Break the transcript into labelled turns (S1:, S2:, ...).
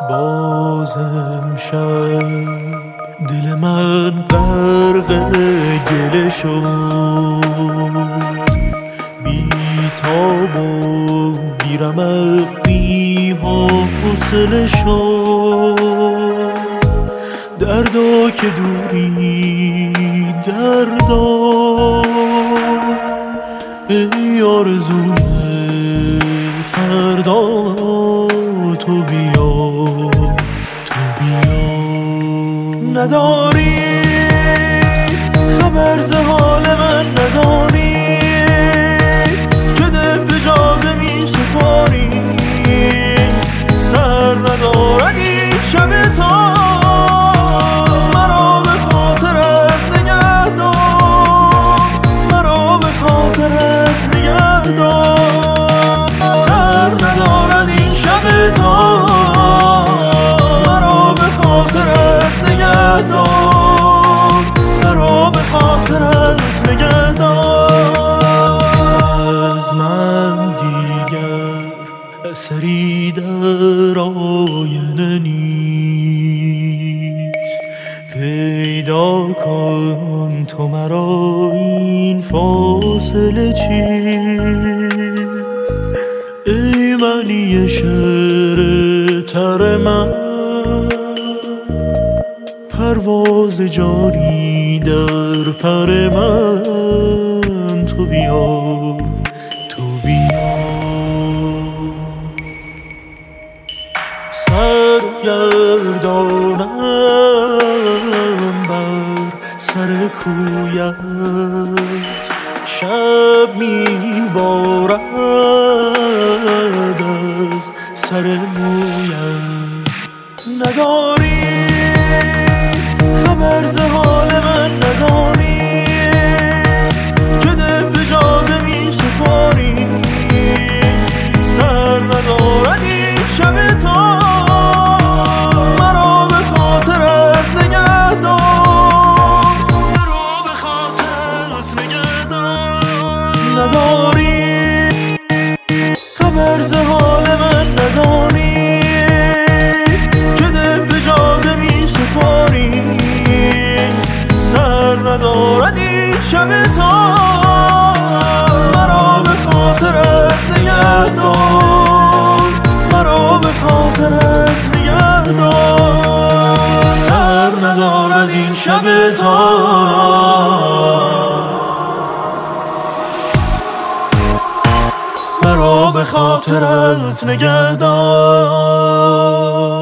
S1: بازم شب دل من غرق گله شد، بی تاب و بی رمق بی حوصله شد. دردا که دوری دردا، ای آرزوی فردا، تو بیا تو بیا. نداری خبر ز حال من، نداری که دل به جاده می سپاری. سر ندارد این شب تا مرا به خاطرت نگه دار، مرا به خاطرت نگه دار. سر ندارد این شب تا مرا به خاطرت نگه دار، مرا به خاطرت نگه دار. از من دیگر اثری در آینه نیست، پیدا کن تو مرا این فاصله چیست. ای معنی شعر تر من، پرواز جاری در پر من. تو بیا تو بیا. سرگردانم بر سر کویت، شب میبارد از سر مویت. نداری خبر ز حال من، نداری که دل به جاده می سپاری. سر ندارد این شب تا مرا به خاطرت نگه دار، مرا به خاطرت نگه دار. نداری خبر ز حال من، نداری که دل به جاده می سپاری. سر ندارد این شب تا مرا به خاطرت نگه دار، مرا به خاطرت نگه دار. سر ندارد این شب تا مرا به خاطرت نگه دار.